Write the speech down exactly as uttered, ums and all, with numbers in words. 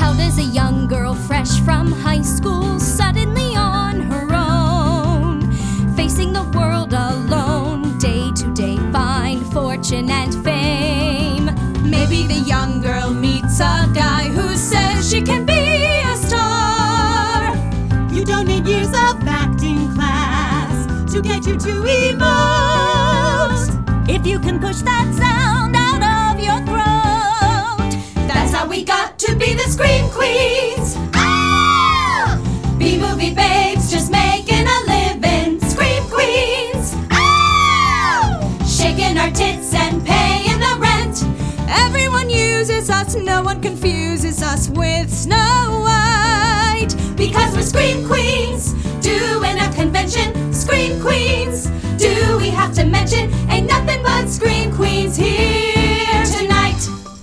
How does a young girl fresh from high school, suddenly on her own, facing the world alone, day to day find fortune and fame? Maybe the young girl meets a guy who says she can be a star. You don't need years of acting class to get you to emote. If you can push that sound out of your throat, that's how we got to be the Scream Queens. Ah! B-movie babes just making a living. Scream Queens. Ah! Shaking our tits and paying the rent. Everyone uses us, no one confuses us with Snow White. Because we're Scream Queens, doing a convention. Scream Queens, do we have to mention? Ain't nothing but Scream Queens here.